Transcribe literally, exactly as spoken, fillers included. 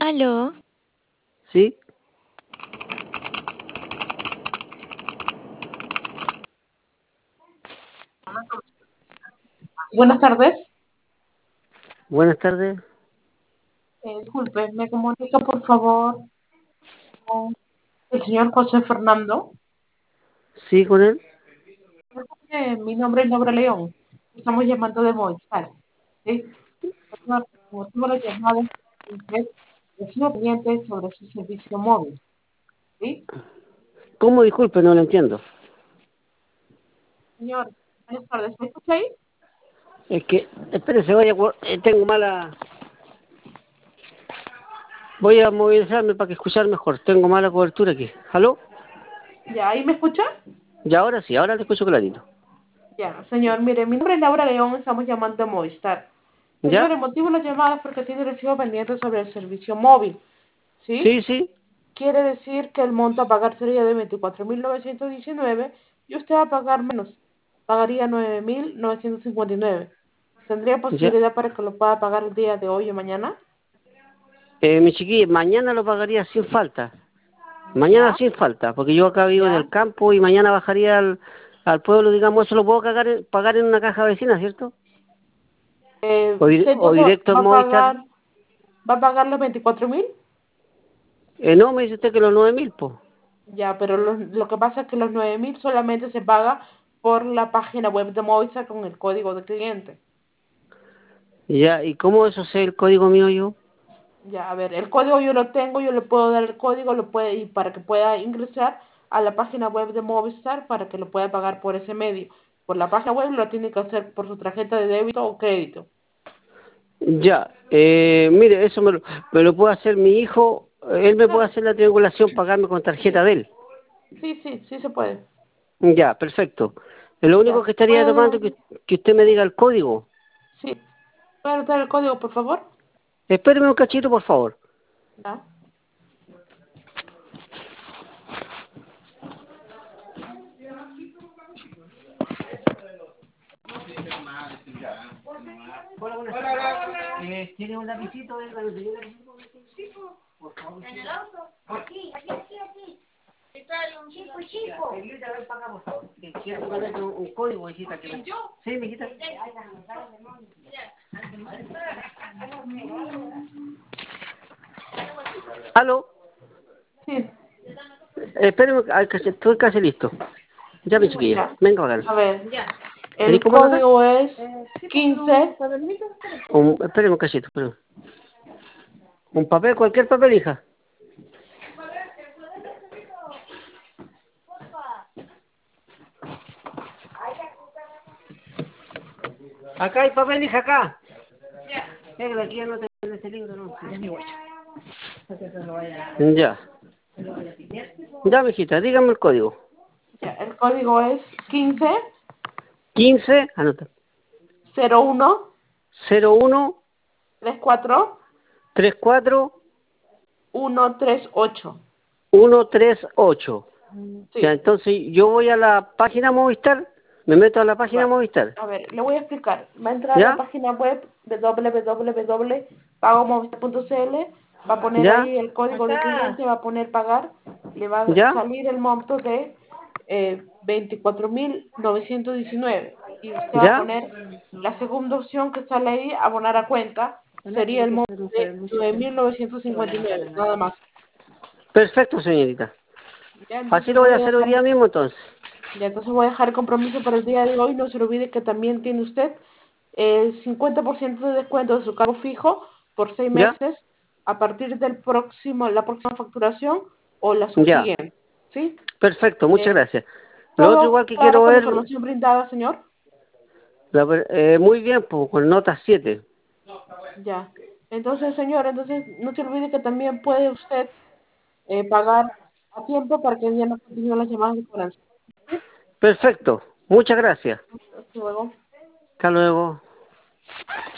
Aló, ¿Sí? Buenas tardes. Buenas tardes. Eh, disculpe, ¿me comunica por favor con el señor José Fernando? ¿Sí con él? Eh, mi nombre es Laura León. Estamos llamando de Movistar. ¿Sí? Señor, como tuvo la llamada, usted estuvo pendiente sobre su servicio móvil. ¿Sí? ¿Cómo? Disculpe, no lo entiendo. Señor, buenas tardes. ¿Me escucha ahí? Es que, espérese, voy a, gu- eh, tengo mala... Voy a movilizarme para que escuchar mejor. Tengo mala cobertura aquí. ¿Aló? ¿Ya ahí me escucha? Y ahora sí, ahora te escucho clarito. Ya, señor, mire, mi nombre es Laura León, estamos llamando de Movistar. Señor, ¿Ya? el motivo de la llamada es porque tiene recibo pendiente sobre el servicio móvil. ¿Sí? Sí, sí. Quiere decir que el monto a pagar sería de veinticuatro mil novecientos diecinueve y usted va a pagar menos, pagaría nueve mil novecientos cincuenta y nueve. ¿Tendría Ya. posibilidad para que lo pueda pagar el día de hoy o mañana? Eh, mi chiquilla, mañana lo pagaría sin falta. Mañana Ya, sin falta, porque yo acá vivo en ya. el campo y mañana bajaría al, al pueblo, digamos, eso lo puedo cagar en- pagar en una caja vecina, ¿cierto? Eh, O, di- ¿usted o entonces directo al va a Movistar. pagar, va a pagar los veinticuatro mil? Eh, no, me dice usted que los nueve mil, pues. Ya, pero lo, lo que pasa es que los nueve mil solamente se paga por la página web de Movistar con el código de cliente. Ya, ¿y cómo eso sé el código mío yo? Ya, a ver, el código yo lo tengo, yo le puedo dar el código, lo puede, y para que pueda ingresar a la página web de Movistar para que lo pueda pagar por ese medio. Por la página web lo tiene que hacer por su tarjeta de débito o crédito. Ya, eh, mire, eso me lo, me lo puede hacer mi hijo, él me puede Claro, hacer la triangulación, pagarme con tarjeta de él. sí, sí, sí se puede. Ya, perfecto. Lo único Ya, que estaría tomando ¿puedo? es que, que usted me diga el código. Sí, ¿puede anotar el código, por favor? Espéreme un cachito, por favor. Ya, Hola, buenas tardes. Eh, ¿Tiene un lapicito? Venga, ¿no tiene un lapicito? Por favor. ¿En el auto? Aquí, aquí, aquí, aquí. Un chico, chico. Señorita, ven para acá, por favor. Que quiero ponerle un, un código, hijita. Que me... ¿Yo? Sí, mijita. ¿Aló? sí, Eh, espéreme, ay, que se- estoy casi listo. Ya, mi chiquilla. ya. Venga, bacán. A ver, ¿Tenéis el cómo anotar? código es Eh, sí, pues, pero un quince. cuadernito. Un, espéreme un cachito, espéreme. Un papel, cualquier papel, hija. Acá hay papel, hija, acá. Venga, aquí no te este libro, no. Ya. Ya, mijita, dígame el código. Ya, el código es quince Quince. Anota. cero uno Cero uno treinta y cuatro tres cuatro ciento treinta y ocho. uno tres ocho. Ya, Sí. entonces yo voy a la página Movistar, me meto a la página Va. Movistar. A ver, le voy a explicar. Va a entrar a la ¿Ya? página web de w w w punto pagomovistar punto c l, va a poner ¿Ya? ahí el código de cliente, va a poner pagar, le va a ¿Ya? salir el monto de eh, veinticuatro mil novecientos diecinueve y usted va a ¿Ya? poner la segunda opción que sale ahí, abonar a cuenta, sería el monto de nueve mil novecientos cincuenta y nueve, nada más. Perfecto, señorita. Ya, Así entonces lo voy a voy a hacer hoy dejar. día mismo, entonces. Ya, entonces voy a dejar el compromiso para el día de hoy. No se olvide que también tiene usted el cincuenta por ciento de descuento de su cargo fijo por seis ¿Ya? meses a partir del próximo, la próxima facturación o la Ya. subsiguiente. ¿Sí? Perfecto, muchas Eh, gracias. Lo otro ¿Todo igual que claro quiero con la ver, información brindada, señor? la ver- eh, muy bien, pues con nota siete. Ya. Entonces, señor, entonces no se olvide que también puede usted eh, pagar a tiempo para que ya no continúen las llamadas de cobranza. ¿Sí? Perfecto, muchas gracias. Hasta luego. Hasta luego.